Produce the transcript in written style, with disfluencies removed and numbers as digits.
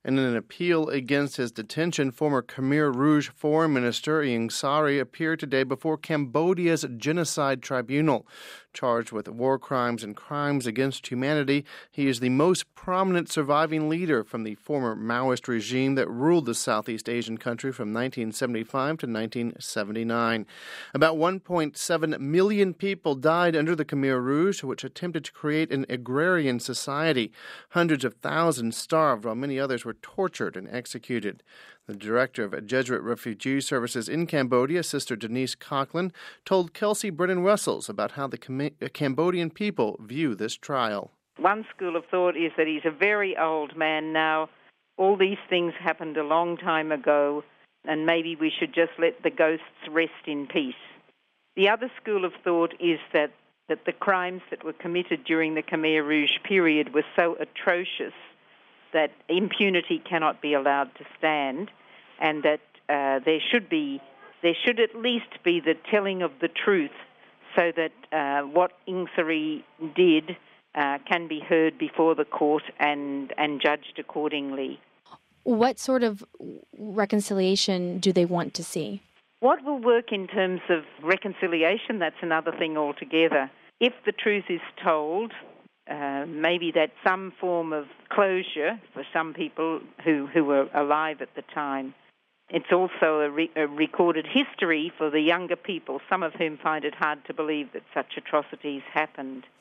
In an appeal against his detention, former Khmer Rouge Foreign Minister Ieng Sary appeared today before Cambodia's Genocide Tribunal. Charged with war crimes and crimes against humanity, he is the most prominent surviving leader from the former Maoist regime that ruled the Southeast Asian country from 1975 to 1979. About 1.7 million people died under the Khmer Rouge, which attempted to create an agrarian society. Hundreds of thousands starved, while many others were tortured and executed. The director of Jesuit Refugee Services in Cambodia, Sister Denise Coughlin, told Kelsey Brennan-Russels about how the Cambodian people view this trial. One school of thought is that he's a very old man now. All these things happened a long time ago, and maybe we should just let the ghosts rest in peace. The other school of thought is that the crimes that were committed during the Khmer Rouge period were so atrocious that impunity cannot be allowed to stand, and that there should at least be the telling of the truth, so that what Ieng Sary did can be heard before the court and judged accordingly. What sort of reconciliation do they want to see? What will work in terms of reconciliation, that's another thing altogether. If the truth is told, maybe that's some form of closure for some people who were alive at the time. It's also a recorded history for the younger people, some of whom find it hard to believe that such atrocities happened.